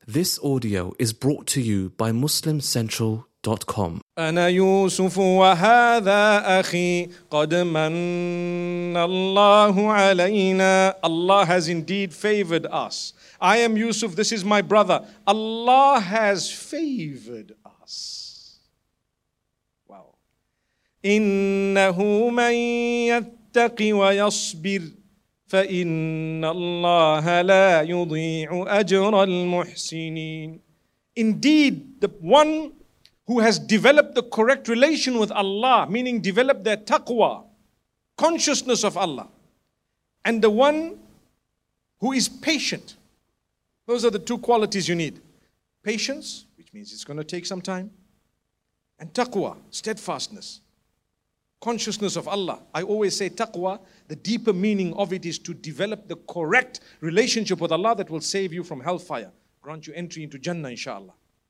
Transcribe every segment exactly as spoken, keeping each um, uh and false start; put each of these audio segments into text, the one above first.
This audio is brought to you by muslim central dot com. أنا يوسف وهذا أخي قد من الله علينا. Allah has indeed favored us. I am Yusuf, this is my brother. Allah has favored us. Wow. إنه من يتق ويصبر فإن الله لا يضيع أجر المحسنين. Indeed, the one who has developed the correct relation with Allah, meaning developed their taqwa, consciousness of Allah, and the one who is patient. Those are the two qualities you need. Patience, which means it's going to take some time, and taqwa, steadfastness, consciousness of Allah. I always say taqwa, the deeper meaning of it is to develop the correct relationship with Allah that will save you from hellfire, grant you entry into Jannah, inshallah.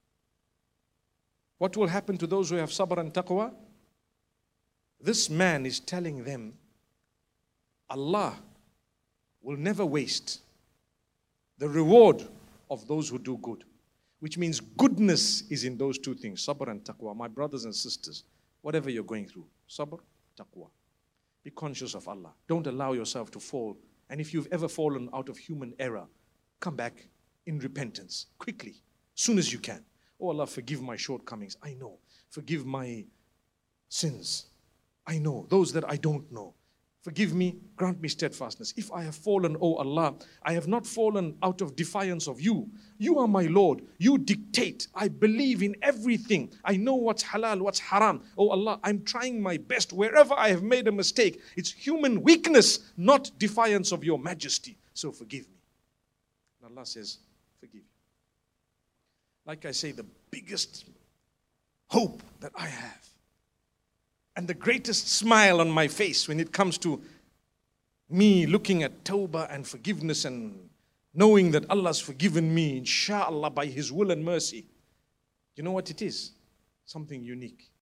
What will happen to those who have sabr and taqwa? This man is telling them, Allah will never waste the reward of those who do good. Which means goodness is in those two things, sabr and taqwa. My brothers and sisters, whatever you're going through, sabr, taqwa. Be conscious of Allah. Don't allow yourself to fall. And if you've ever fallen out of human error, come back in repentance, quickly, soon as you can. Oh Allah, forgive my shortcomings. I know. Forgive my sins. I know. Those that I don't know. Forgive me, grant me steadfastness. If I have fallen, oh Allah, I have not fallen out of defiance of you. You are my Lord. You dictate. I believe in everything. I know what's halal, what's haram. Oh Allah, I'm trying my best. Wherever I have made a mistake, it's human weakness, not defiance of your majesty. So forgive me. And Allah says, forgive you. Like I say, the biggest hope that I have and the greatest smile on my face when it comes to me looking at tawbah and forgiveness and knowing that Allah's forgiven me, inshallah, by His will and mercy. You know what it is? Something unique.